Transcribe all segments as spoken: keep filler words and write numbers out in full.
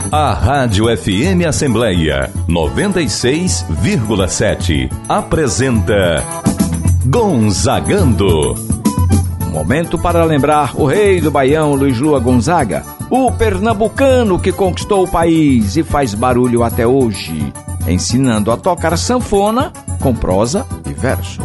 A Rádio F M Assembleia noventa e seis vírgula sete apresenta Gonzagando. Momento para lembrar o rei do Baião, Luiz Lua Gonzaga, o pernambucano que conquistou o país e faz barulho até hoje, ensinando a tocar sanfona com prosa e verso.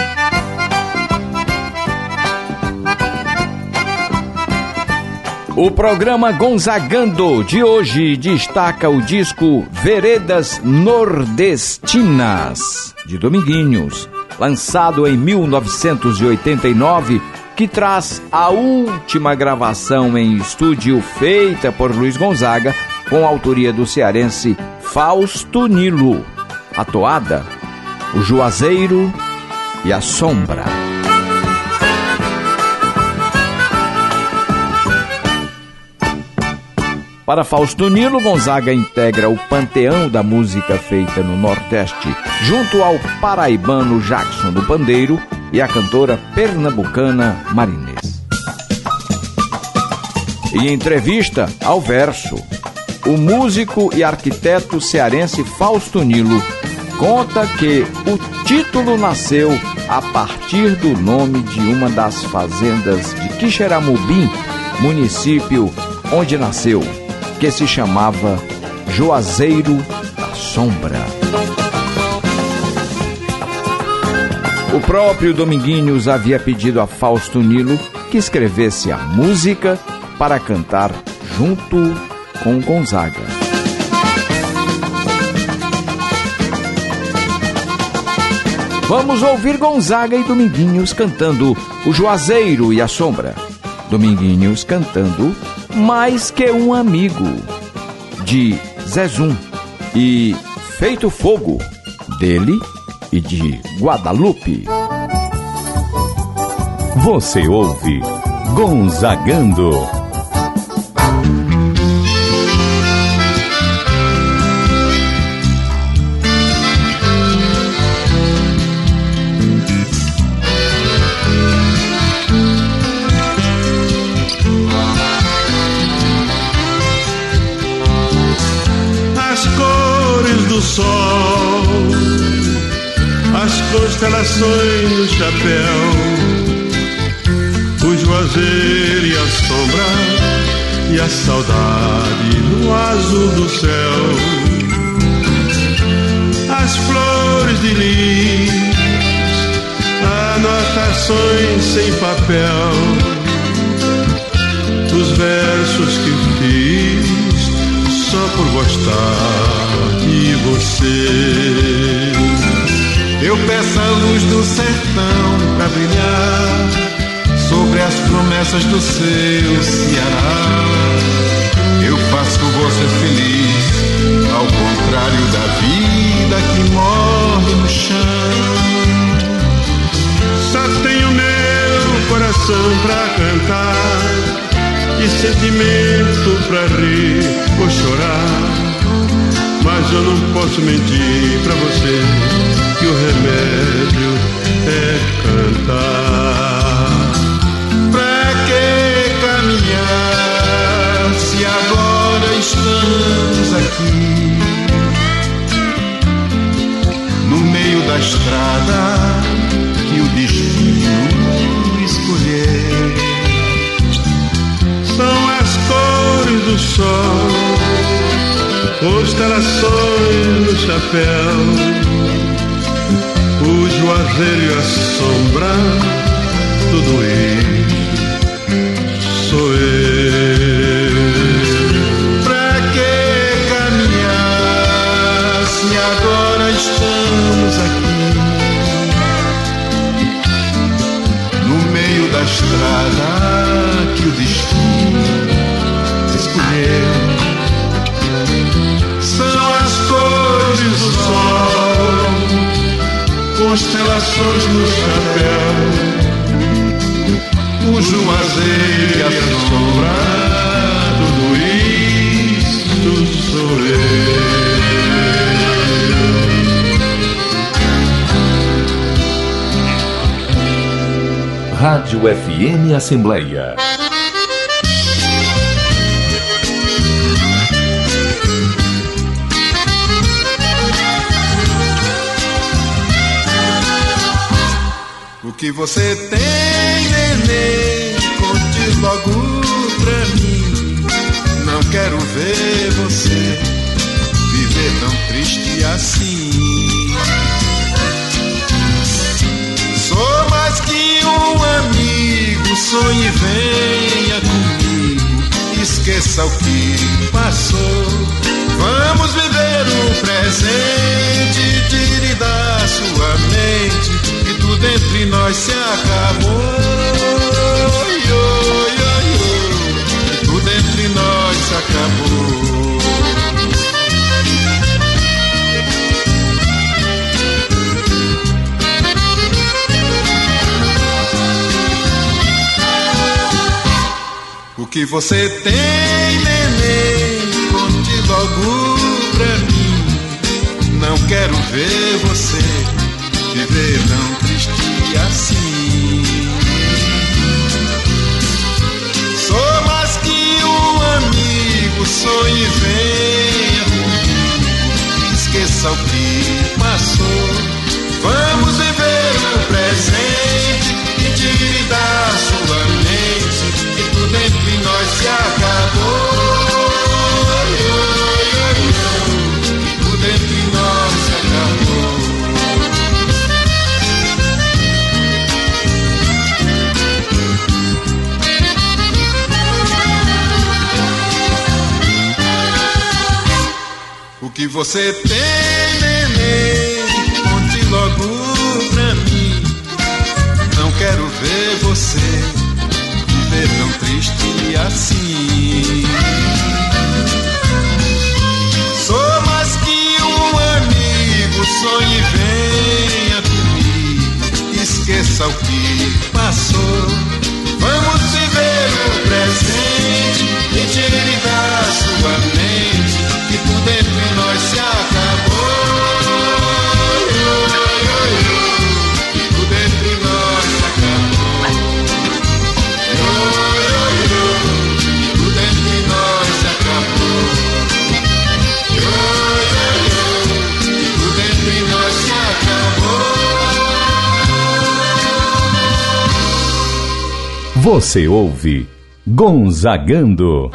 O programa Gonzagando de hoje destaca o disco Veredas Nordestinas, de Dominguinhos, lançado em mil novecentos e oitenta e nove, que traz a última gravação em estúdio feita por Luiz Gonzaga, com a autoria do cearense Fausto Nilo. A toada, o Juazeiro e a Sombra. Para Fausto Nilo, Gonzaga integra o panteão da música feita no Nordeste, junto ao paraibano Jackson do Pandeiro e a cantora pernambucana Marinês. Em entrevista ao verso, o músico e arquiteto cearense Fausto Nilo conta que o título nasceu a partir do nome de uma das fazendas de Quixeramobim, município onde nasceu, que se chamava Juazeiro da Sombra. O próprio Dominguinhos havia pedido a Fausto Nilo que escrevesse a música para cantar junto com Gonzaga. Vamos ouvir Gonzaga e Dominguinhos cantando o Juazeiro e a Sombra. Dominguinhos cantando Mais Que Um Amigo, de Zezum, e Feito Fogo, dele e de Guadalupe. Você ouve Gonzagando. Do sol, as constelações no chapéu, o juazeiro e a sombra e a saudade no azul do céu, as flores de lis, anotações sem papel, os versos que fiz só por gostar de você. Eu peço a luz do sertão pra brilhar sobre as promessas do seu Ceará. Eu faço você feliz, ao contrário da vida que morre no chão. Só tenho meu coração pra cantar e sentimento pra rir ou chorar. Mas eu não posso mentir pra você que o remédio é cantar. Pra que caminhar se agora estamos aqui no meio da estrada que o destino escolher? São as cores do sol, constelações no chapéu, o juazeiro e a sombra, tudo isso sou eu. Pra que caminhar se agora estamos aqui no meio da estrada que o destino escolheu? Do sol, constelações no chapéu, o juazeiro e a sombra, tudo isso sou eu. Rádio F M Assembleia que você tem, neném, conte logo pra mim. Não quero ver você viver tão triste assim. Sou mais que um amigo, sonhe e venha comigo. Esqueça o que passou, vamos viver o presente. Tire da sua mente que tudo entre nós se acabou. Oi, oi, oi, oi, que tudo entre nós se acabou. O que você tem, neném, conte logo pra mim. Não quero ver você viver tão triste assim. Sou mais que um amigo, sonhe e venha comigo. Esqueça o que passou, vamos viver o presente. E tire da sua mente que tudo entre nós se acabou. Oi, oi, oi, oi, que tudo entre nós se acabou. O que você tem, neném, conte logo pra mim. Não quero ver você viver tão triste assim. Sou mais que um amigo, sonhe e venha comigo. Esqueça o que passou, vamos viver o presente. E tire da sua mente que tudo entre nós se acabou. Você ouve Gonzagando.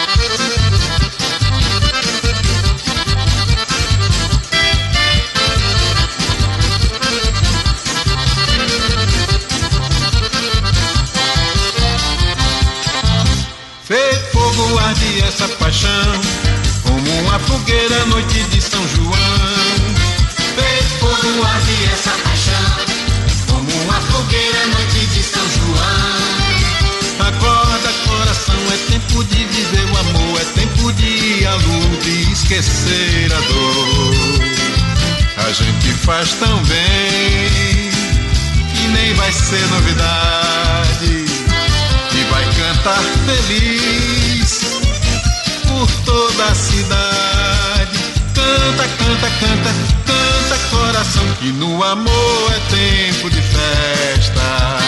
Feito fogo arde essa paixão, como uma fogueira noite de São João. Feito fogo arde essa paixão, como uma fogueira noite de São João. Acorda, coração, é tempo de viver o amor, é tempo de ir à luta e esquecer a dor. A gente faz tão bem que nem vai ser novidade, e vai cantar feliz por toda a cidade. Canta, canta, canta, canta, coração, que no amor é tempo de festa.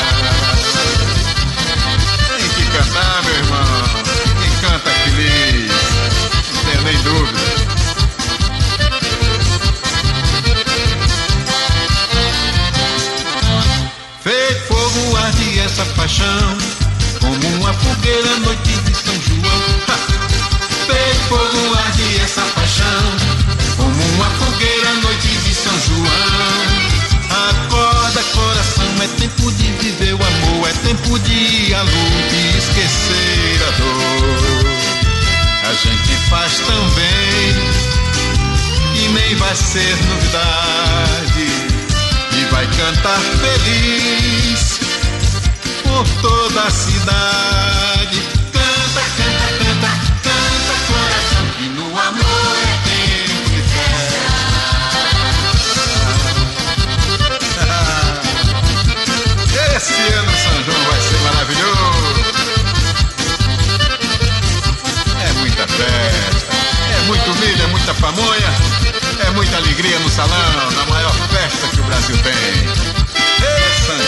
Cantar, meu irmão, quem canta feliz, não tenho nem dúvida. Feito fogo arde essa paixão, como uma fogueira noite de São João. Ha! Feito fogo arde essa paixão, como uma fogueira noite de São João. Acorda, coração, é tempo de viver o amor, é tempo de ir à luta e esquecer a dor. A gente faz tão bem que nem vai ser novidade, e vai cantar feliz por toda a cidade. Canta, canta, canta, canta, coração, que no amor é tempo de festa. Esse ano São João vai ser maravilhoso. É muita festa, é muito milho, é muita pamonha, é muita alegria no salão, na maior festa que o Brasil tem. É São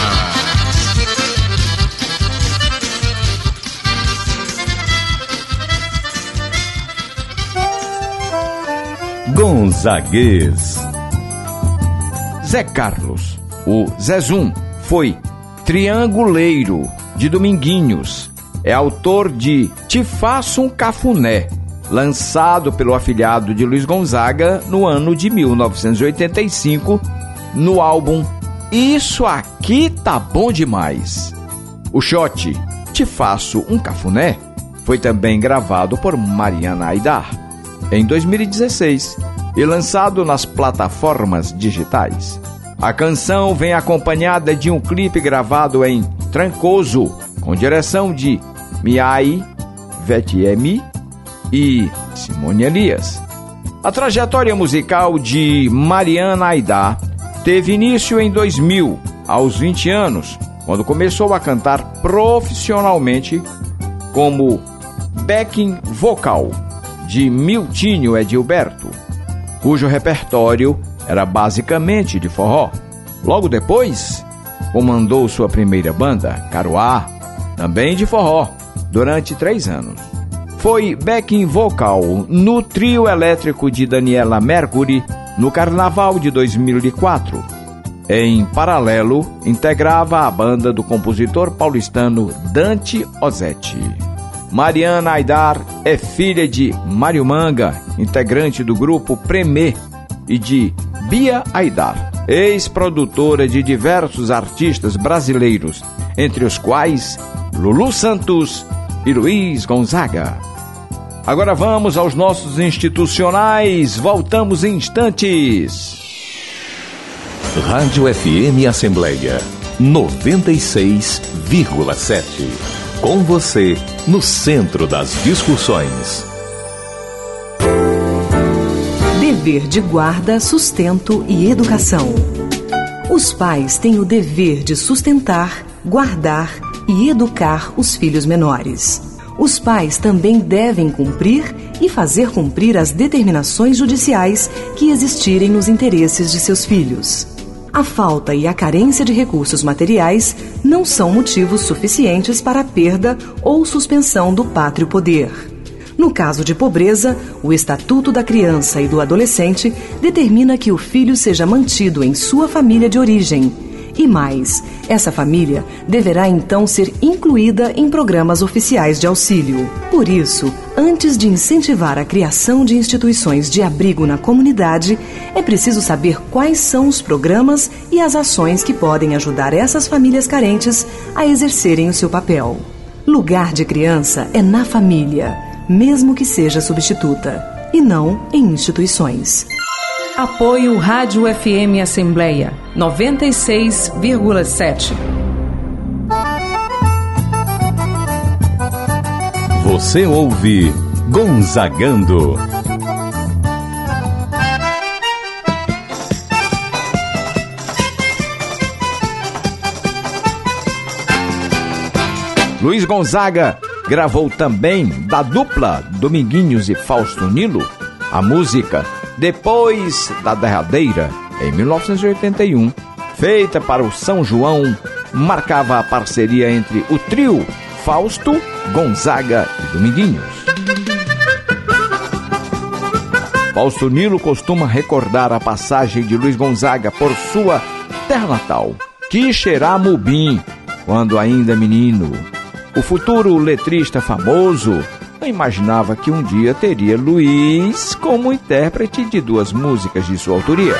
João demais. Gonzaguês. Zé Carlos, o Zezum, foi Trianguleiro, de Dominguinhos. É autor de Te Faço um Cafuné, lançado pelo afilhado de Luiz Gonzaga no ano de mil novecentos e oitenta e cinco, no álbum Isso Aqui Tá Bom Demais. O shot Te Faço um Cafuné foi também gravado por Mariana Aidar em dois mil e dezesseis e lançado nas plataformas digitais. A canção vem acompanhada de um clipe gravado em Trancoso, com direção de Miai Vetiemi e Simone Elias. A trajetória musical de Mariana Aidar teve início em dois mil, aos vinte anos, quando começou a cantar profissionalmente como backing vocal de Miltinho Edilberto, cujo repertório era basicamente de forró. Logo depois, comandou sua primeira banda, Caruá, também de forró, durante três anos. Foi backing vocal no trio elétrico de Daniela Mercury no Carnaval de dois mil e quatro. Em paralelo, integrava a banda do compositor paulistano Dante Ozzetti. Mariana Aidar é filha de Mário Manga, integrante do grupo Premê, e de Bia Aidar, ex-produtora de diversos artistas brasileiros, entre os quais Lulu Santos e Luiz Gonzaga. Agora vamos aos nossos institucionais, voltamos em instantes. Rádio F M Assembleia noventa e seis vírgula sete. Com você no centro das discussões. Dever de guarda, sustento e educação. Os pais têm o dever de sustentar, guardar e educar os filhos menores. Os pais também devem cumprir e fazer cumprir as determinações judiciais que existirem nos interesses de seus filhos. A falta e a carência de recursos materiais não são motivos suficientes para a perda ou suspensão do pátrio poder. No caso de pobreza, o Estatuto da Criança e do Adolescente determina que o filho seja mantido em sua família de origem. E mais, essa família deverá então ser incluída em programas oficiais de auxílio. Por isso, antes de incentivar a criação de instituições de abrigo na comunidade, é preciso saber quais são os programas e as ações que podem ajudar essas famílias carentes a exercerem o seu papel. Lugar de criança é na família, mesmo que seja substituta, e não em instituições. Apoio Rádio F M Assembleia noventa e seis vírgula sete. Você ouve Gonzagando. Luiz Gonzaga gravou também da dupla Dominguinhos e Fausto Nilo a música Depois da Derradeira, em mil novecentos e oitenta e um, feita para o São João, marcava a parceria entre o trio Fausto, Gonzaga e Dominguinhos. Fausto Nilo costuma recordar a passagem de Luiz Gonzaga por sua terra natal, Quixeramobim, quando ainda menino. O futuro letrista famoso não imaginava que um dia teria Luiz como intérprete de duas músicas de sua autoria.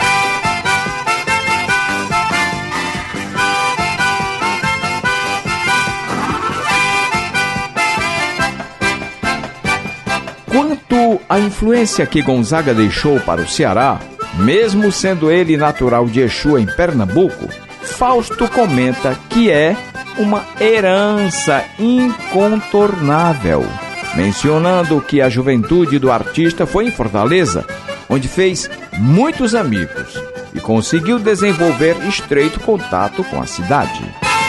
Quanto à influência que Gonzaga deixou para o Ceará, mesmo sendo ele natural de Exu em Pernambuco, Fausto comenta que é uma herança incontornável, mencionando que a juventude do artista foi em Fortaleza, onde fez muitos amigos e conseguiu desenvolver estreito contato com a cidade.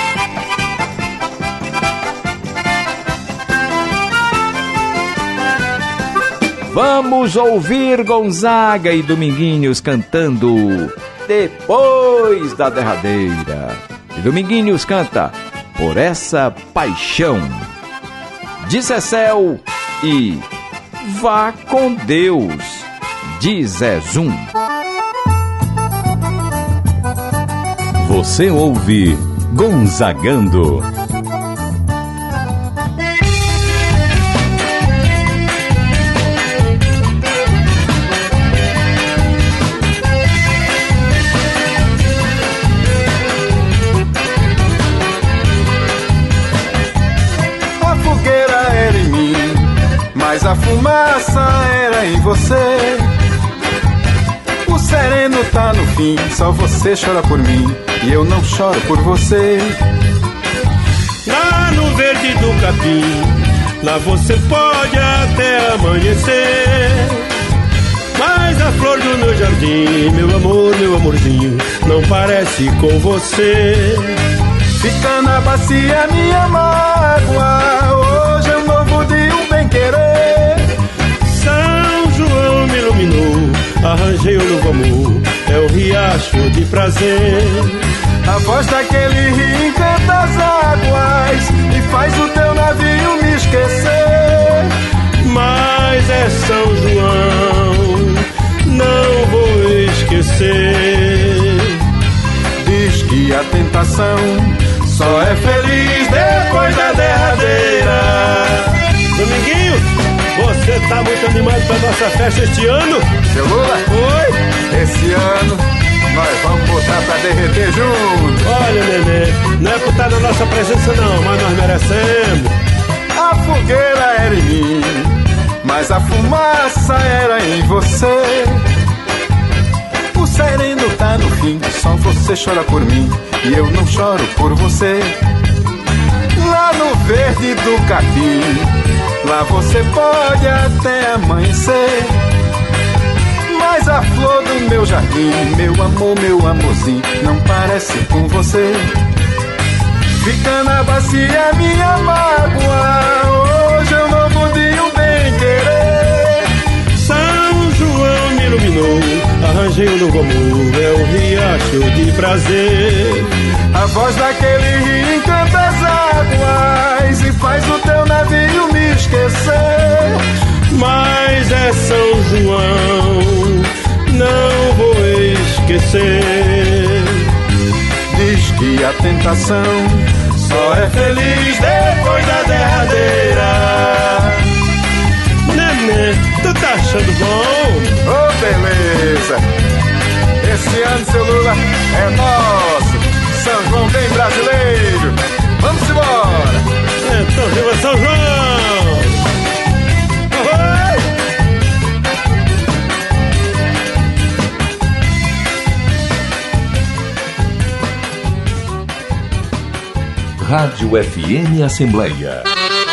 Vamos ouvir Gonzaga e Dominguinhos cantando Depois da Derradeira. E Dominguinhos canta Por Essa Paixão, de Cecel, e Vá com Deus, de Zé Zum. Você ouve Gonzagando. A fogueira era em mim, mas a fumaça era em você. O sereno tá no fim, só você chora por mim e eu não choro por você. Lá no verde do capim, lá você pode até amanhecer. Mas a flor do meu jardim, meu amor, meu amorzinho, não parece com você. Fica na bacia minha mágoa, hoje é um novo dia, um bem-querer. São João me iluminou, arranjei um novo amor, é o riacho de prazer. A voz daquele rio encanta as águas e faz o teu navio me esquecer. Mas é São João, não vou esquecer. Diz que a tentação só é feliz depois da derradeira. Dominguinho, você tá muito animado pra nossa festa este ano? Seu Lula? Oi? Esse ano nós vamos botar pra derreter junto. Olha, nenê, não é por estar na nossa presença não, mas nós merecemos. A fogueira era em mim, mas a fumaça era em você. O sereno tá no fim, só você chora por mim e eu não choro por você. Lá no verde do capim, lá você pode até amanhecer. Mas a flor do meu jardim, meu amor, meu amorzinho, não parece com você. Fica na bacia minha mágoa, hoje é um novo dia, um bem-querer. São João me iluminou, arranjei um novo amor, é o riacho de prazer. A voz daquele rio encanta as águas e faz o teu navio me esquecer. Mas é São João, não vou esquecer. Diz que a tentação só é feliz depois da derradeira. Nenê, tu tá achando bom? Oh, beleza! Esse ano, seu Lula, é nosso. São João bem brasileiro. Vamos embora! Então, viva São João! Rádio F M Assembleia.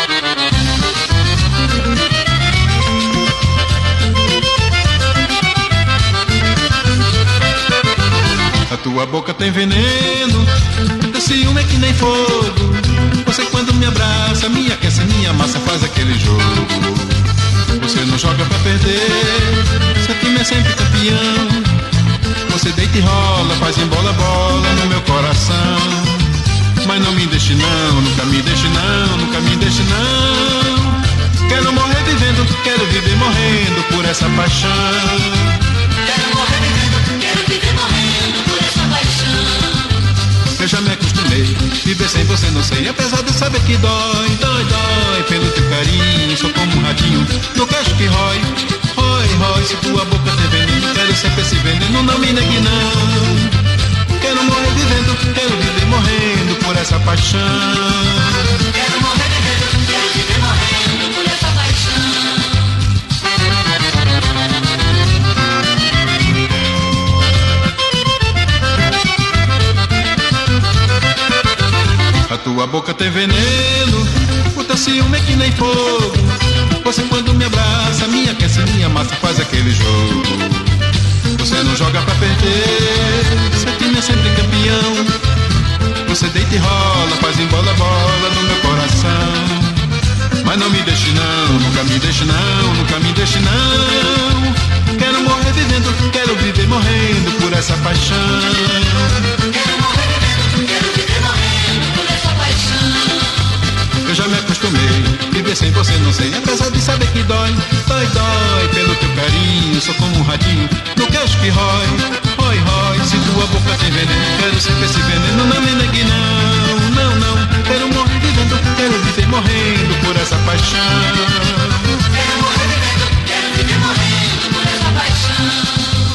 A tua boca tem veneno, teu ciúme é que nem fogo. Você quando me abraça, me aquece, minha massa faz aquele jogo. Você não joga pra perder, seu time é sempre campeão. Você deita e rola, faz em bola bola no meu coração. Mas não me deixe não, nunca me deixe não, nunca me deixe não. Quero morrer vivendo, quero viver morrendo por essa paixão. Quero morrer vivendo, quero viver morrendo por essa paixão. Eu já me acostumei, viver sem você não sei. Apesar de saber que dói, dói, dói pelo teu carinho, sou como um ratinho no queixo que rói. Rói, rói, se tua boca tem veneno, quero sempre esse veneno, não me negue não. Quero morrer vivendo, quero viver morrendo por essa paixão. Quero morrer vivendo, quero viver morrendo por essa paixão. A tua boca tem veneno, o teu ciúme é que nem fogo. Você quando me abraça, me aquece, minha massa faz aquele jogo. Você não joga pra perder, seu time é sempre campeão. Você deita e rola, faz em bola bola no meu coração. Mas não me deixe não, nunca me deixe não, nunca me deixe não. Quero morrer vivendo, quero viver morrendo por essa paixão. Quero morrer vivendo, quero viver morrendo por essa paixão. Eu já me acostumei, viver sem você não sei. Apesar de saber que dói, dói, dói pelo teu carinho, sou como um ratinho no queixo que rói. Rói, rói, se tua tua boca tem veneno, quero sempre esse veneno, não me negue não, não, não. Quero morrer vivendo, quero viver morrendo por essa paixão. Quero morrer vivendo, quero viver morrendo por essa paixão.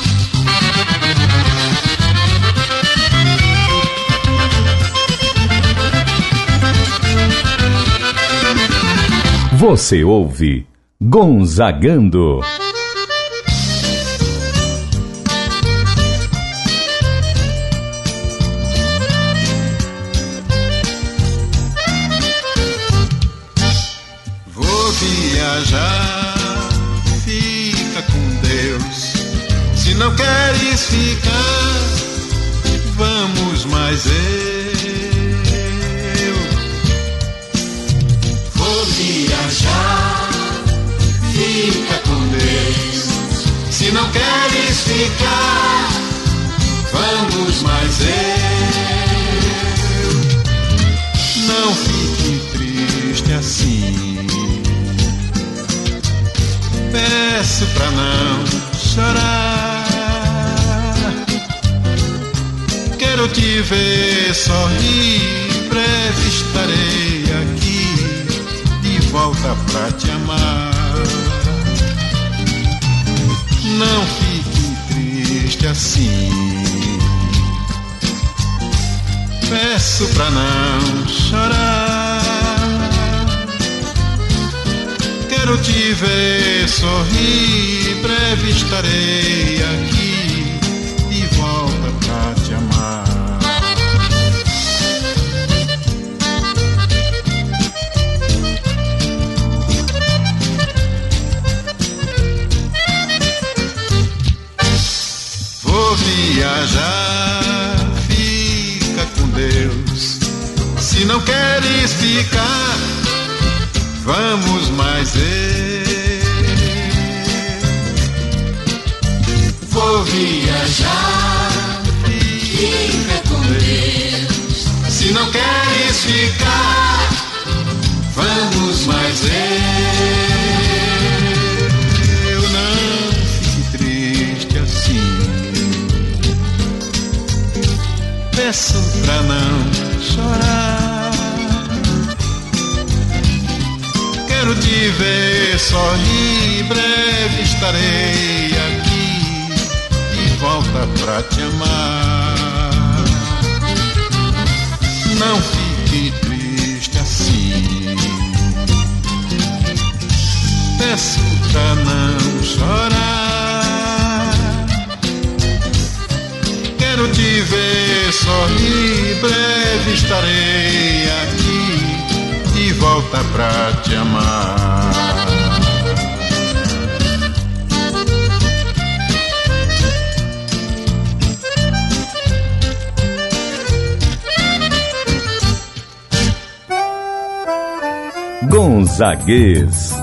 Você ouve Gonzagando. Vou viajar, fica com Deus. Se não queres ficar, vamos mais eu. Vou viajar, fica com Deus. Se não queres ficar, vamos mais eu. Não fique triste assim, peço pra não chorar. Quero te ver sorrir, breve estarei aqui, de volta pra te amar. Não fique triste assim, peço pra não chorar. Quero te ver sorrir, breve estarei aqui, de volta pra te amar. Vou viajar, fica com Deus. Se não queres ficar, vamos mais eu. Vou viajar, fica com Deus. Se não queres ficar, vamos mais eu. Não fique triste assim, peço pra não chorar. Quero te ver sorrir, breve estarei aqui, de volta pra te amar. Não fique triste assim, peço pra não chorar. Quero te ver sorrir, breve estarei aqui, de volta pra te amar. Gonzaguês.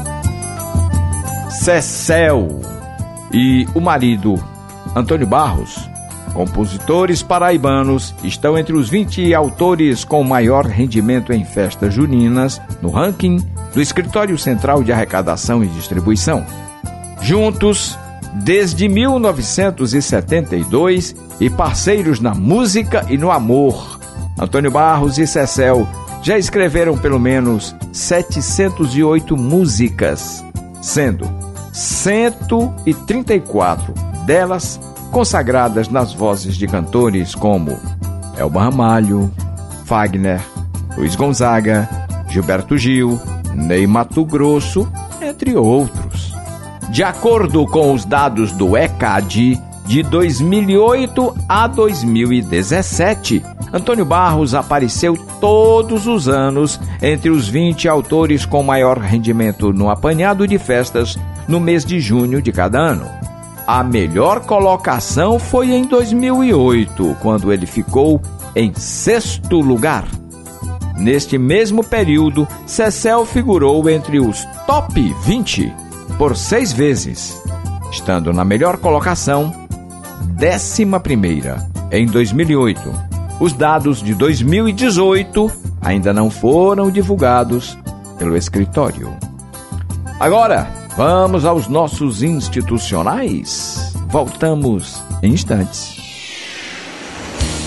Cecel e o marido Antônio Barros, compositores paraibanos, estão entre os vinte autores com maior rendimento em festas juninas no ranking do Escritório Central de Arrecadação e Distribuição. Juntos, desde mil novecentos e setenta e dois, e parceiros na música e no amor, Antônio Barros e Cecel já escreveram pelo menos setecentas e oito músicas, sendo cento e trinta e quatro delas consagradas nas vozes de cantores como Elba Ramalho, Fagner, Luiz Gonzaga, Gilberto Gil, Ney Matogrosso, entre outros. De acordo com os dados do ECAD, de dois mil e oito a dois mil e dezessete, Antônio Barros apareceu todos os anos entre os vinte autores com maior rendimento no apanhado de festas no mês de junho de cada ano. A melhor colocação foi em dois mil e oito, quando ele ficou em sexto lugar. Neste mesmo período, Cecel figurou entre os top vinte por seis vezes, estando na melhor colocação, décima primeira, em dois mil e oito. Os dados de dois mil e dezoito ainda não foram divulgados pelo escritório. Agora, vamos aos nossos institucionais. Voltamos em instantes.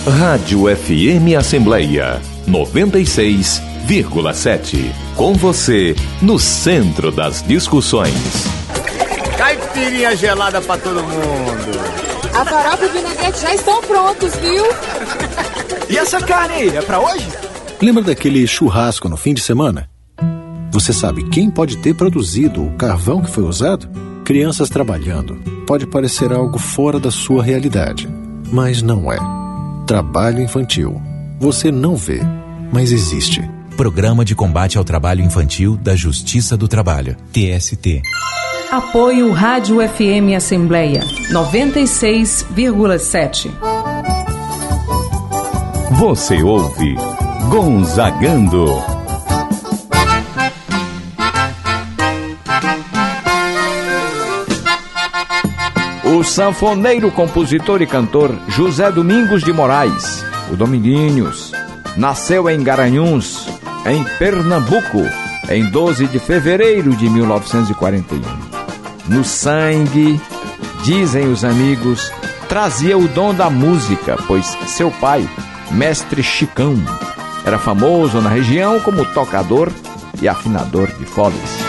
Rádio F M Assembleia noventa e seis vírgula sete. Com você, no centro das discussões. Caipirinha gelada pra todo mundo. A farofa e o vinagrete já estão prontos, viu? E essa carne aí, é pra hoje? Lembra daquele churrasco no fim de semana? Você sabe quem pode ter produzido o carvão que foi usado? Crianças trabalhando. Pode parecer algo fora da sua realidade, mas não é. Trabalho infantil. Você não vê, mas existe. Programa de Combate ao Trabalho Infantil da Justiça do Trabalho, T S T. Apoio Rádio F M Assembleia noventa e seis vírgula sete. Você ouve Gonzagando. O sanfoneiro, compositor e cantor José Domingos de Moraes, o Dominguinhos, nasceu em Garanhuns, em Pernambuco, em doze de fevereiro de mil novecentos e quarenta e um. No sangue, dizem os amigos, trazia o dom da música, pois seu pai, mestre Chicão, era famoso na região como tocador e afinador de foles.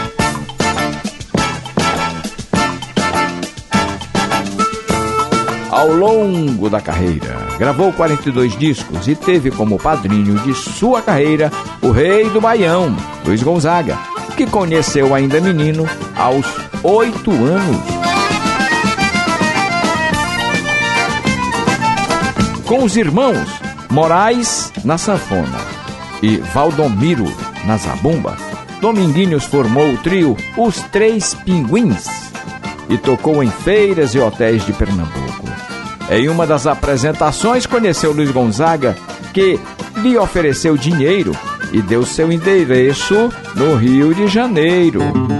Ao longo da carreira, gravou quarenta e dois discos e teve como padrinho de sua carreira o rei do Baião, Luiz Gonzaga, que conheceu ainda menino aos oito anos. Com os irmãos Moraes na sanfona e Valdomiro na zabumba, Dominguinhos formou o trio Os Três Pinguins e tocou em feiras e hotéis de Pernambuco. Em uma das apresentações, conheceu Luiz Gonzaga, que lhe ofereceu dinheiro e deu seu endereço no Rio de Janeiro.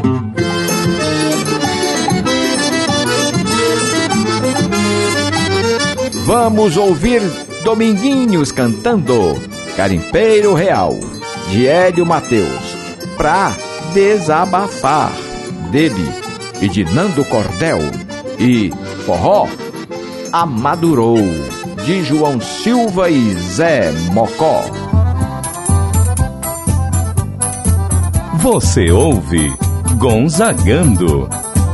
Vamos ouvir Dominguinhos cantando Garimpeiro Real, de Hélio Mateus, pra desabafar, dele e de Nando Cordel, e Forró Amadurou, de João Silva e Zé Mocó. Você ouve Gonzagando.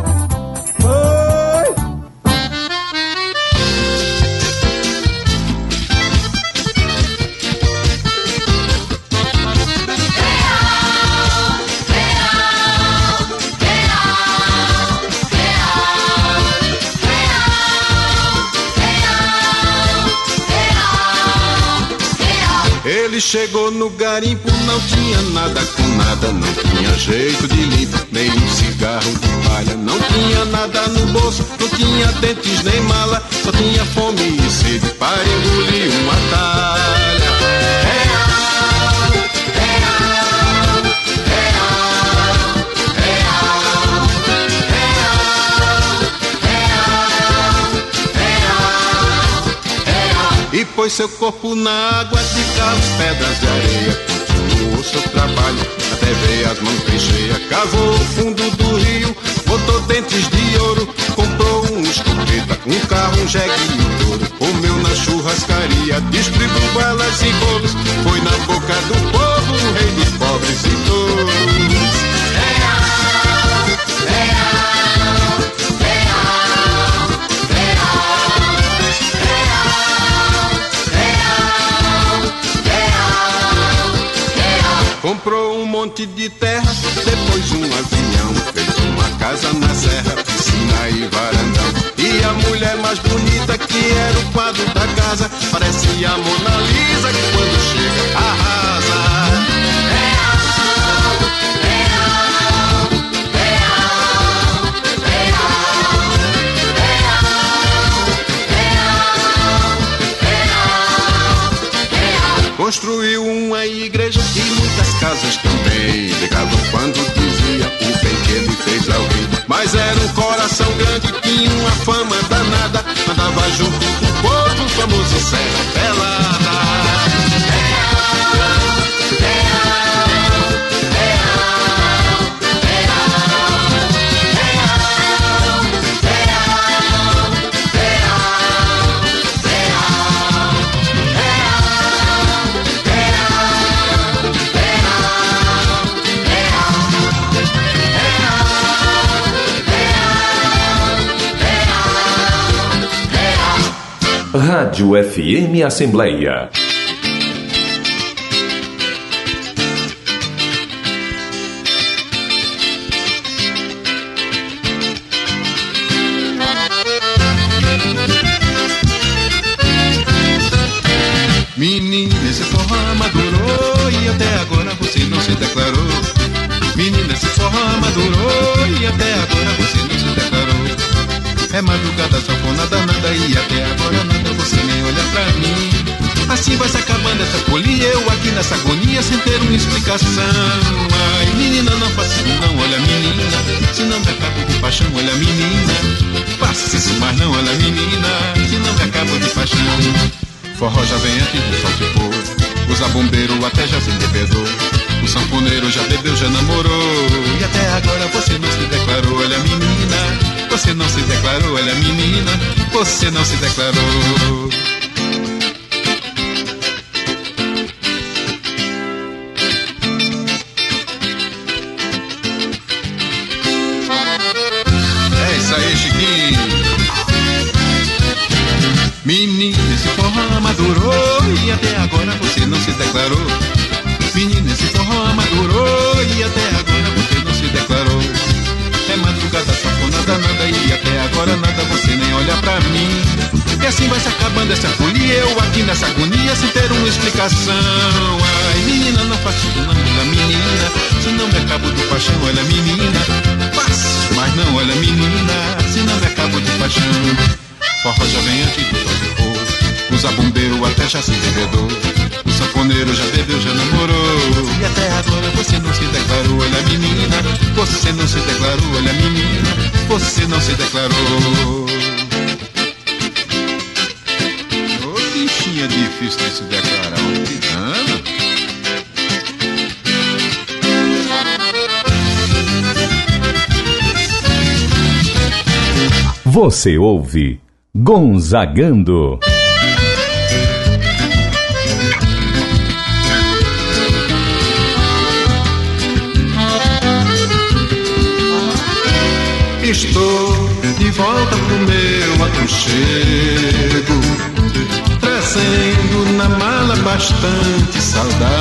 Ele chegou no garimpo, não tinha nada com nada, não tinha jeito de limpo, nem um cigarro de palha, não tinha nada no bolso, não tinha dentes nem mala, só tinha fome e sede para engolir uma talha. Real, real, real, real, real, real, real. E pôs seu corpo na água de calos, pedras de areia, continuou seu trabalho até ver as mãos bem cheias. Cavou o fundo do rio, botou dentes de ouro, comprou um escopeta, um carro, um jegue e um touro. Comeu na churrascaria, distribuiu elas e bolos, foi na boca do povo, o rei dos pobres e todos. Real, real, real, real, real. Comprou um monte de terra, depois um avião, fez uma casa na serra, piscina e varandão. E a mulher mais bonita, que era o quadro da casa, parecia a Mona Lisa, que quando chega arrasa. Real, real, real, real, real, real, real. Construiu uma igreja e muitas casas também. Ligado quando dizia o bem que ele fez ao rei. Mas era um coração grande, tinha uma fama danada, andava junto com o povo, o famoso Serra Pelada. Real, real, real, real, real, real, real, real. Rádio F M Assembleia. Menina, esse forró madurou e até agora você não se declarou. Menina, esse forró madurou e até agora você não se declarou. É madrugada, sanfonada, nada e até agora nada, você nem olha pra mim. Assim vai se acabando essa folia, eu aqui nessa agonia sem ter uma explicação. Ai, menina, não faça isso não, olha menina, se não me acabo de paixão, olha menina. Faça isso, mas não, olha menina, se não me acabo de paixão. Forró já vem antes do sol se pôr, o zabumbeiro até já se embebedou, o sanfoneiro já bebeu, já namorou, e até agora você não se declarou, olha menina, você não se declarou, olha menina, você não se declarou. É isso aí, Chiquinho. Menina, esse forró madurou e até agora você não se declarou. Menina, esse forró madurou e até agora você não se declarou. É madrugada, sanfonada, nada e até agora nada, você nem olha pra mim. E assim vai se acabando essa folia, eu aqui nessa agonia sem ter uma explicação. Ai, menina, não faça isso não, olha menina, se não me acabo de paixão, olha menina. Faço, mas não, olha menina, se não me acabo de paixão. Forró já vem antes do sol se pôr, o zabumbeiro até já se embebedou, o sanfoneiro já bebeu, já namorou, e até agora você não se declarou, olha menina, você não se declarou, olha menina, você não se declarou. Ô, oh, bichinha difícil de se declarar, um tirano. Você ouve Gonzagando. Estou de volta pro meu aconchego, trazendo na mala bastante saudade,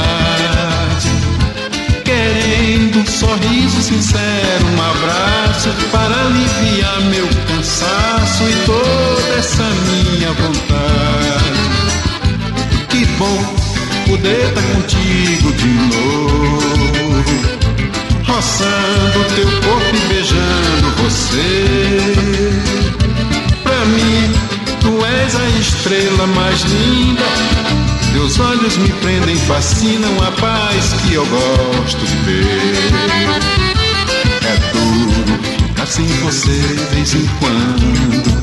querendo um sorriso sincero, um abraço para aliviar meu cansaço e toda essa minha vontade. Que bom poder estar contigo de novo, roçando teu corpo e beijando você. Pra mim, tu és a estrela mais linda, teus olhos me prendem, fascinam, a paz que eu gosto de ver. É duro ficar sem você de vez em quando,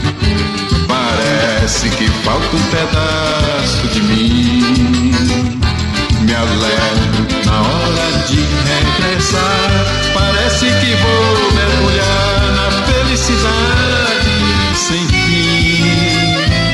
parece que falta um pedaço de mim. Me alegro na hora de regressar, parece que vou mergulhar na felicidade sem fim.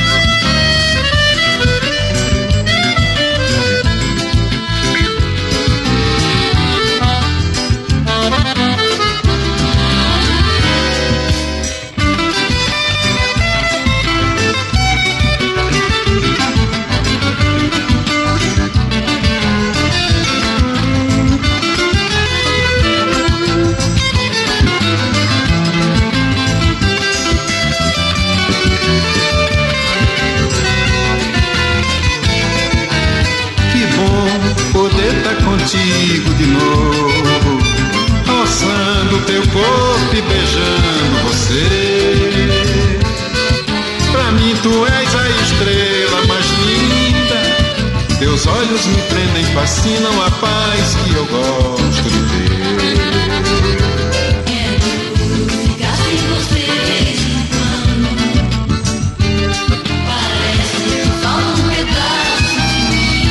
Contigo de novo, roçando teu corpo e beijando você. Pra mim tu és a estrela mais linda, teus olhos me prendem, fascinam, a paz que eu gosto de ver. Quero ficar sem você de vez em quando, parece que falta um pedaço de mim.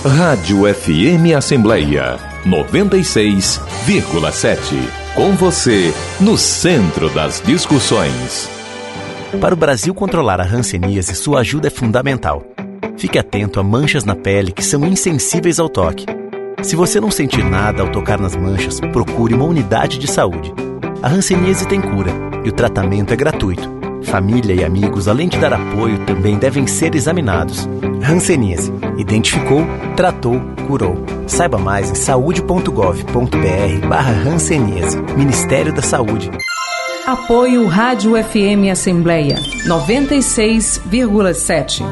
Rádio F M Assembleia noventa e seis vírgula sete. Com você, no centro das discussões. Para o Brasil controlar a hanseníase, sua ajuda é fundamental. Fique atento a manchas na pele que são insensíveis ao toque. Se você não sentir nada ao tocar nas manchas, procure uma unidade de saúde. A hanseníase tem cura e o tratamento é gratuito. Família e amigos, além de dar apoio, também devem ser examinados. Hanseníase. Identificou, tratou, curou. Saiba mais em saúde ponto gov ponto br barra hanseníase. Ministério da Saúde. Apoio Rádio F M Assembleia noventa e seis vírgula sete.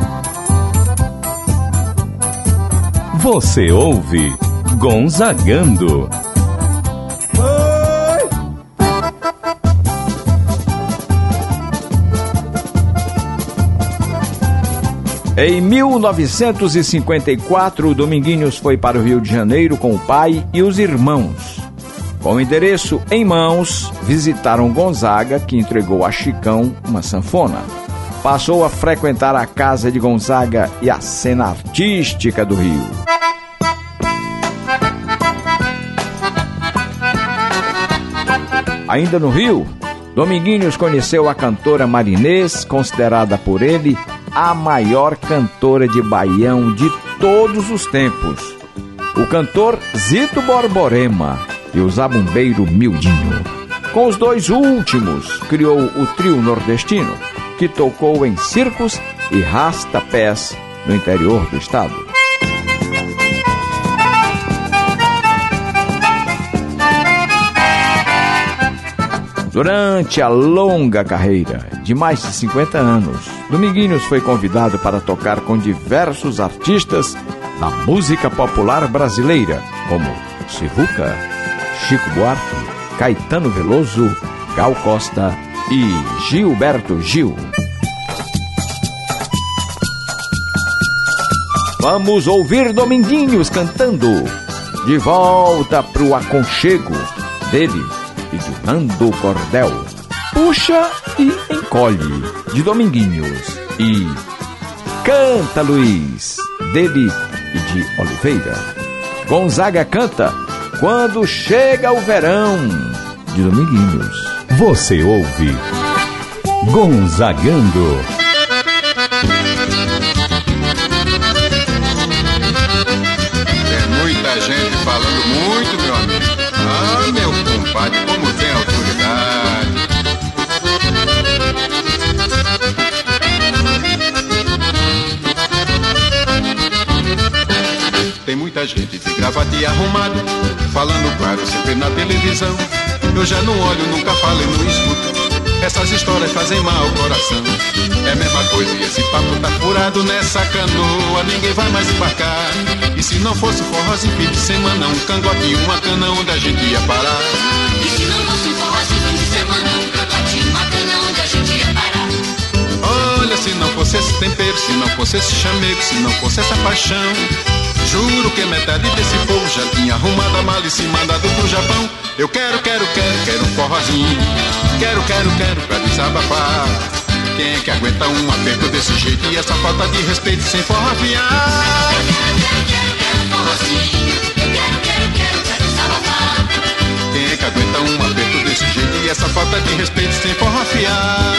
Você ouve Gonzagando. Em mil novecentos e cinquenta e quatro, Dominguinhos foi para o Rio de Janeiro com o pai e os irmãos. Com o endereço em mãos, visitaram Gonzaga, que entregou a Chicão uma sanfona. Passou a frequentar a casa de Gonzaga e a cena artística do Rio. Ainda no Rio, Dominguinhos conheceu a cantora Marinês, considerada por ele a maior cantora de baião de todos os tempos. O cantor Zito Borborema e o zabumbeiro Mildinho. Com os dois últimos, criou o trio nordestino, que tocou em circos e rastapés no interior do estado. Durante a longa carreira de mais de cinquenta anos, Dominguinhos foi convidado para tocar com diversos artistas da música popular brasileira, como Sivuca, Chico Buarque, Caetano Veloso, Gal Costa e Gilberto Gil. Vamos ouvir Dominguinhos cantando De Volta pro Aconchego, dele e de Nando Cordel. Puxa e Encolhe, de Dominguinhos. E Canta Luiz, dele e de Oliveira. Gonzaga canta Quando Chega o Verão, de Dominguinhos. Você ouve Gonzagando. Tem muita gente falando muito, meu amigo. Ah, meu compadre, como tem autoridade. Tem muita gente de gravata e arrumado, falando claro sempre na televisão. Eu já não olho, nunca falo e não escuto. Essas histórias fazem mal ao coração. É a mesma coisa e esse papo tá furado nessa canoa. Ninguém vai mais embarcar. E se não fosse forrozinho fim de semana, um cangote, uma cana onde a gente ia parar. E se não fosse forrozinho fim de semana, um cangote, uma cana onde a gente ia parar. Olha, se não fosse esse tempero, se não fosse esse chamego, se não fosse essa paixão, juro que metade desse povo já tinha arrumado a mala e se mandado pro Japão. Eu quero, quero, quero, quero um forrozinho. Quero, quero, quero pra desabafar. Quem é que aguenta um aperto desse jeito e essa falta de respeito sem forrofiar? Eu quero, quero, quero, quero um forrozinho. Eu quero, quero, quero pra desabafar. Quem é que aguenta um aperto desse jeito e essa falta de respeito sem forrofiar?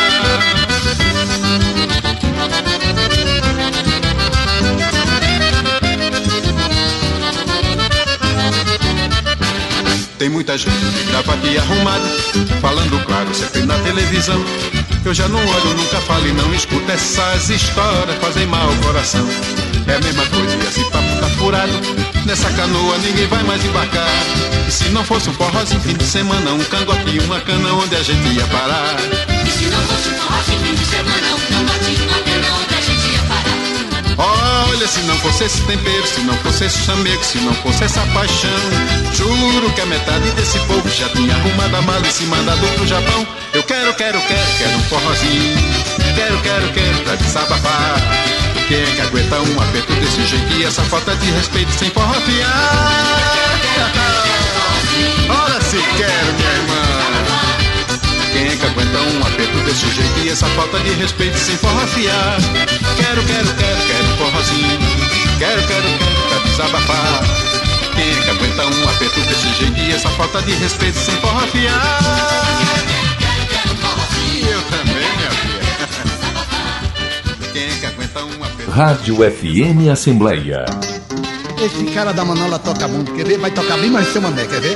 Tem muita gente de gravata e arrumado, falando claro sempre na televisão. Eu já não olho, nunca falo e não escuto. Essas histórias fazem mal ao coração. É a mesma coisa e esse papo tá furado. Nessa canoa ninguém vai mais embarcar. E se não fosse um forrozinho fim de semana, um cangote e uma cana onde a gente ia parar. E se não fosse um forrozinho fim de semana, um cangote e uma cana onde a gente ia parar. Olha, se não fosse esse tempero, se não fosse esse chamego, se não fosse essa paixão, juro que a metade desse povo já tinha arrumado a mala e se mandado pro Japão. Eu quero, quero, quero, quero um forrozinho. Quero, quero, quero pra desabafar. Quem é que aguenta um aperto desse jeito e essa falta de respeito sem forrofiar? Ora se quero, minha irmã. Quem é que aguenta um aperto desse jeito e essa falta de respeito sem forrafiar. Quero, quero, quero, quero um forrozinho. Quero, quero, quero, quero desabafar. Quem é que aguenta um aperto desse jeito e essa falta de respeito sem forrafiar? Eu também, minha filha. Quem é que aguenta um aperto? Rádio F M Assembleia. Esse cara da Manola toca muito, quer ver? Vai tocar bem mais seu Mané, quer ver?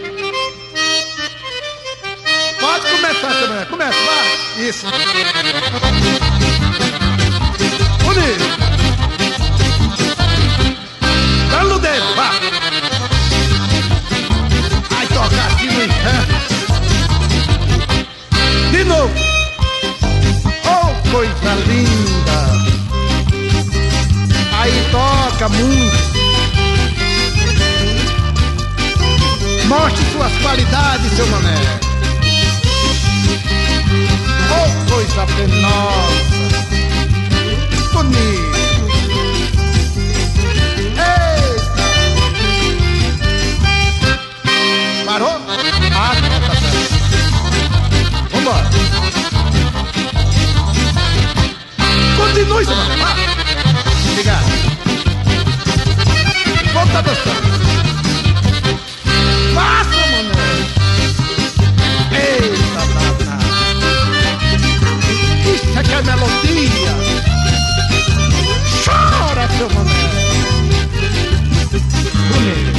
Pode começar, seu Mané, começa, vai! Isso! Bonito! Dá no dedo, vá! Vai tocar aqui no inferno! De novo! Oh, coisa linda! Aí toca muito! Mostre suas qualidades, seu Mané. Oh, coisa penosa. Bonito. Eita. Parou? Ah, não, tá certo. Vambora. Continue, seu Mané. Vai. Obrigado. Volta dançando. Passa, Mané! Eita, danada! Isso é que é melodia! Chora, seu Mané! Bonito!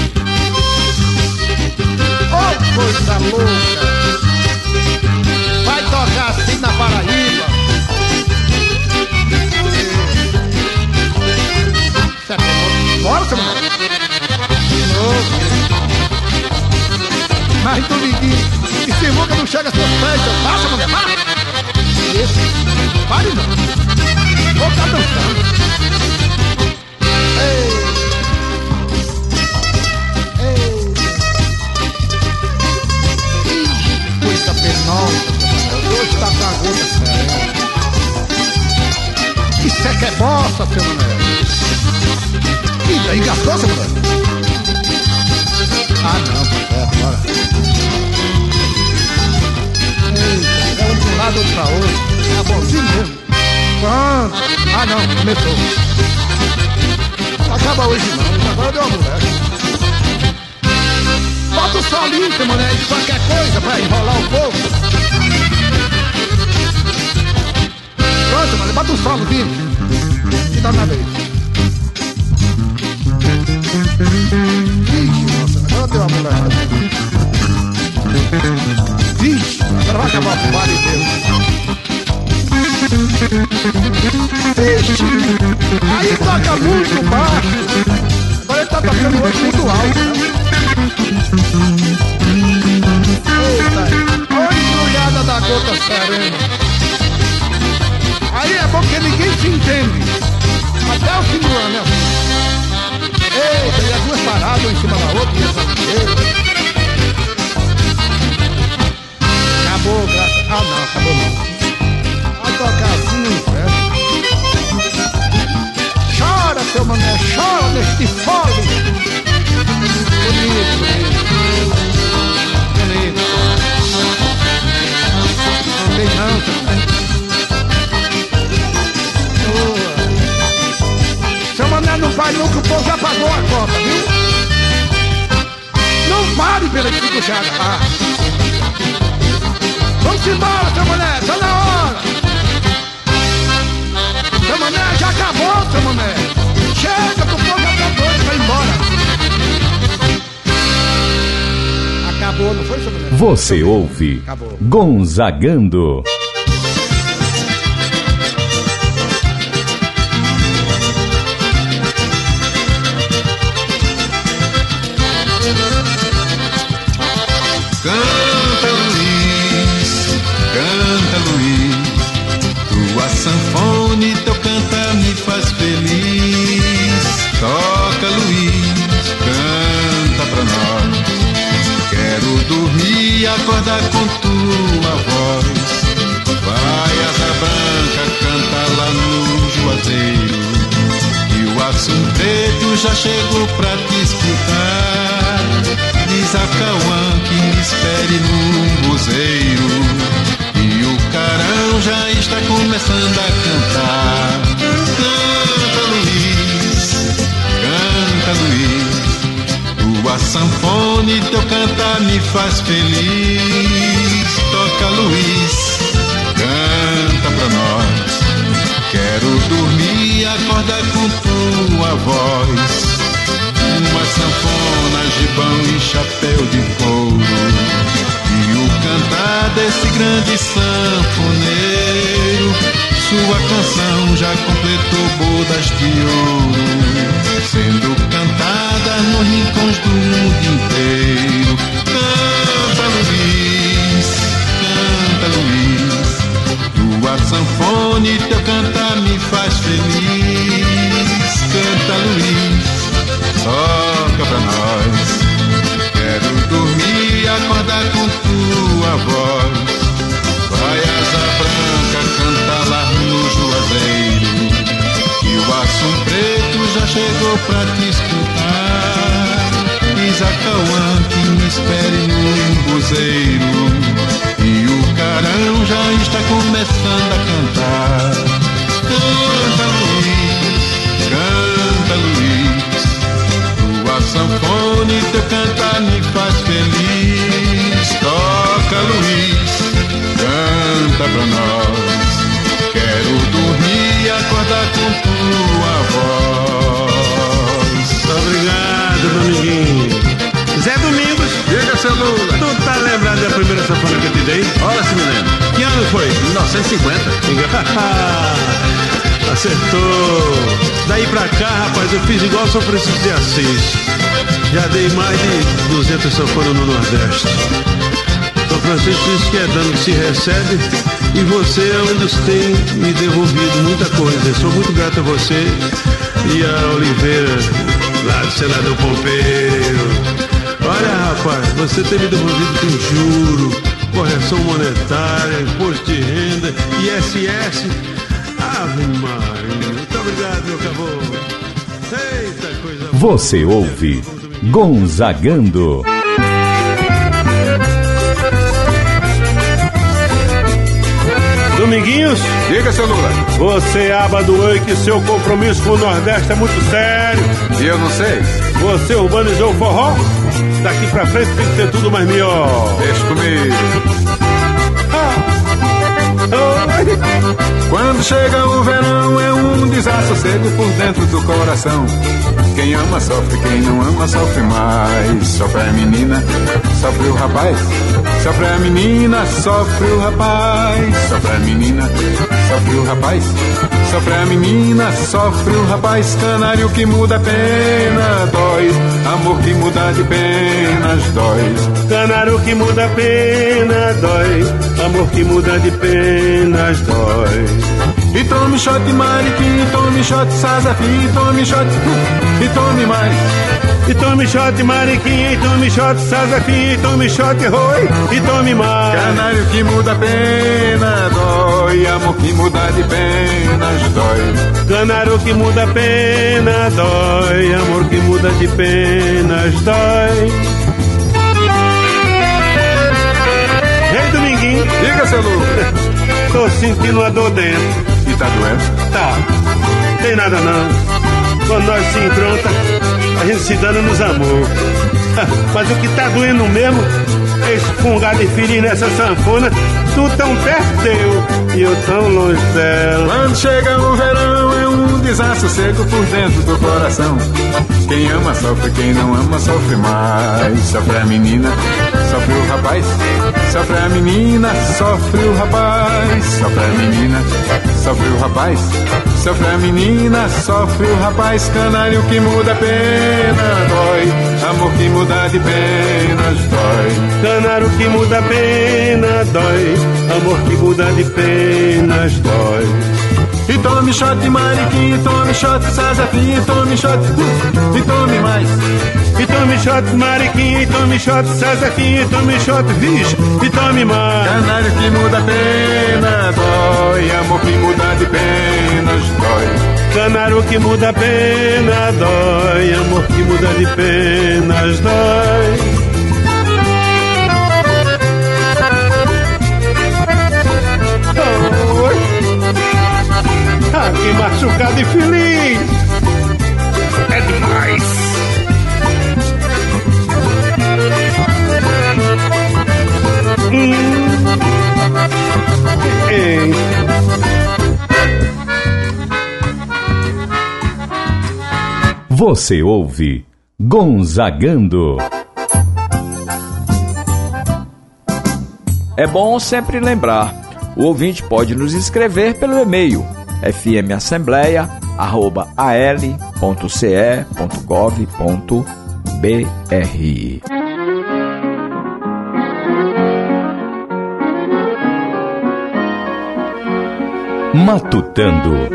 Oh, coisa louca! Vai tocar assim na Paraíba! Isso é que é louco! Bora, seu Mané! De novo! Mas tu me diz, e se nunca não chega a seus pés, eu faço, Mané, vá! Isso, pare não! Vou ficar dançando! Ei! Ei! Ih, coisa penosa, hoje tá com a gota séria. Isso é que é bosta, seu Mané! Ih, daí gastou, seu Mané? Ah, não, tá certo, bora. Eita, ela de um lado, outro pra outro. Tá bonzinho mesmo. Pronto. Ah, não, começou. Não acaba hoje não, agora deu uma mulher. Bota o solinho, seu Mané, de qualquer coisa pra enrolar o povo. Pronto, Mané, bota o solo, filho. E dá uma vez. Ixi, nossa, agora deu uma mulher. Vixe, agora vai acabar o baile dele. Vixe, aí toca muito baixo. Agora ele tá tocando hoje muito alto, né? Eita, olha a embrulhada da gota serena. Aí é bom que ninguém se entende. Até o fim do ano, né? Eita, e as duas paradas uma em cima da outra, e essa eita. Acabou, graças... Ah, não, acabou não. Vai tocar assim no inferno. Chora, seu Mané, chora neste fole. Bonito, bonito. Bonito. Não tem não, seu Mané. Seu Mané não vai nunca, o povo já pagou a conta, viu? Não pare pela espicuchada. Ah. Vamos embora, seu Mané, tá na hora. Seu Mané, já acabou, seu Mané. Chega, que o povo já tá doido pra ir embora. Acabou, não foi, seu Mané? Você ouve Acabou. Gonzagando. Canta, Luiz, canta, Luiz. Tua sanfone, teu cantar me faz feliz. Toca, Luiz, canta pra nós. Quero dormir e acordar com tua voz. Vai, asa branca, canta lá no juazeiro. E o assum preto já chegou pra te escutar. Diz a Cauã que me espere no museiro. E o carão carão já está começando a cantar. Canta, Luiz, canta, Luiz. Tua sanfona e teu cantar me faz feliz. Toca, Luiz, canta pra nós. Quero dormir, acorda com tua voz. Uma sanfona, gibão e chapéu de couro, e o cantar desse grande sanfoneiro. Sua canção já completou bodas de ouro, sendo cantada nos rincões do mundo inteiro. Canta, Luiz, canta, Luiz. Tua sanfona e teu cantar me faz feliz. Canta, Luiz, toca pra nós. Quero dormir, acordar com tua voz. Vai asa branca, canta lá no juazeiro, e o assum preto já chegou pra te escutar. Isacauã que me espere no embuzeiro, e o carão já está começando a cantar. Canta, Luiz, canta, Luiz. Tua sanfona e teu cantar me faz feliz. Toca, Luiz, canta pra nós. Quero dormir e acordar com tua voz. Obrigado, Dominguinho. Zé Domingos. Diga, seu Lula. Tu tá lembrado da primeira sanfona que eu te dei? Ora, se me lembra. Que ano foi? mil novecentos e cinquenta. Acertou. Daí pra cá, rapaz, eu fiz igual São Francisco de Assis. Já dei mais de duzentas sanfonas no Nordeste. São Francisco diz que é dano que se recebe, e você é um dos que tem me devolvido muita coisa. Eu sou muito grato a você e a Oliveira, lá do senador Pompeu. Olha, rapaz, você tem me devolvido com juro, correção monetária, imposto de renda, I S S. Ave Maria, muito obrigado, meu caboclo. Eita coisa boa. Você ouve Gonzagando. Dominguinhos, diga, seu Lula. Você abadoou que seu compromisso com o Nordeste é muito sério. E eu não sei. Você urbanizou o forró. Daqui pra frente tem que ter tudo mais melhor. Deixa comigo. Ah. Oh. Quando chega o verão é um desassossego por dentro do coração. Quem ama sofre, quem não ama sofre mais. Sofre a menina, sofre o rapaz. Sofre a menina, sofre o rapaz. Sofre a menina, sofre o rapaz. Sofre a menina, sofre o rapaz. Canário que muda a pena, dói. Amor que muda de penas, dói. Canário que muda a pena, dói. Amor que muda de penas, dói. E tome shot mariquinha, e tome shot sazafi, e tome shot, e tome mais. E tome shot mariquinha, e tome shot sazafi, e tome shot roi, e tome mais. Canário que muda a pena, dói. Amor que muda de penas, dói. Canário que muda a pena, dói. Amor que muda de penas, dói. Ei, Dominguinho. Diga, seu Lula. Tô sentindo uma dor dentro. E tá doendo? Tá. Tem nada não. Quando nós se encontra, a gente se dando nos amor. Mas o que tá doendo mesmo é esse fungado infeliz nessa sanfona. Tu tão perto teu e eu tão longe dela. Quando chega o verão é um desassossego por dentro do coração. Quem ama sofre, quem não ama sofre mais. Sofre a menina, sofre o rapaz. Sofre a menina, sofre o rapaz. Sofre a menina, sofre o rapaz. Sofre a menina, sofre o rapaz. Canário que muda a pena, dói. Amor que muda de penas, dói. Canário que muda a pena, dói. Amor que muda de penas, dói. E tome shot de mariquinha, e tome shot de sazafinha, e tome shot, e tome mais. E tome shot mariquinha, e tome shot sazafinha, e tome shot, vixe, e tome mais. Canário que muda a pena, dói. Amor que muda de penas, dói. Canário que muda a pena, dói. Amor que muda de penas, dói. Oh. Você ouve Gonzagando. É bom sempre lembrar, o ouvinte pode nos escrever pelo e-mail f m assembleia arroba a l ponto c e ponto gov ponto b r. Matutando.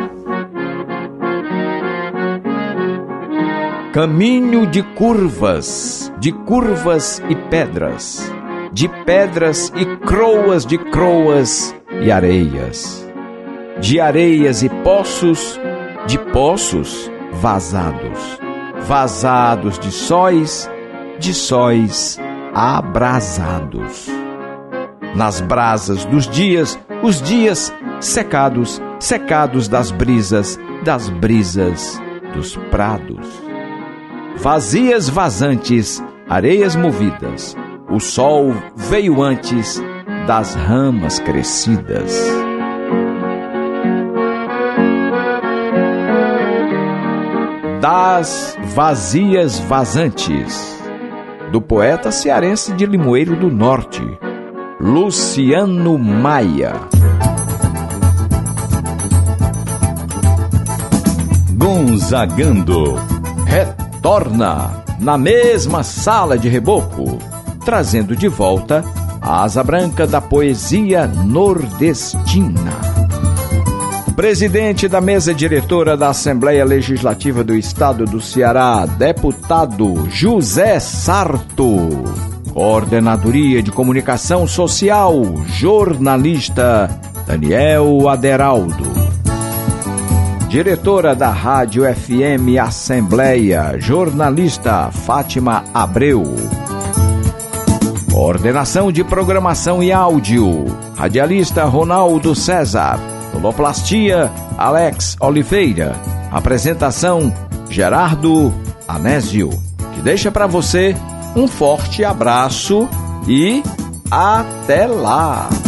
Caminho de curvas, de curvas e pedras, de pedras e croas de croas e areias, de areias e poços, de poços vazados, vazados de sóis, de sóis abrasados. Nas brasas dos dias, os dias secados, secados das brisas, das brisas dos prados. Vazias vazantes, areias movidas, o sol veio antes das ramas crescidas. Das vazias vazantes, do poeta cearense de Limoeiro do Norte, Luciano Maia. Gonzagando. Retorna na mesma sala de reboco, trazendo de volta a asa branca da poesia nordestina. Presidente da mesa diretora da Assembleia Legislativa do Estado do Ceará, deputado José Sarto. Coordenadoria de Comunicação Social, jornalista Daniel Aderaldo. Diretora da Rádio F M Assembleia, jornalista Fátima Abreu. Coordenação de Programação e Áudio, radialista Ronaldo César. Sonoplastia, Alex Oliveira. Apresentação, Gerardo Anésio. Que deixa para você um forte abraço e até lá!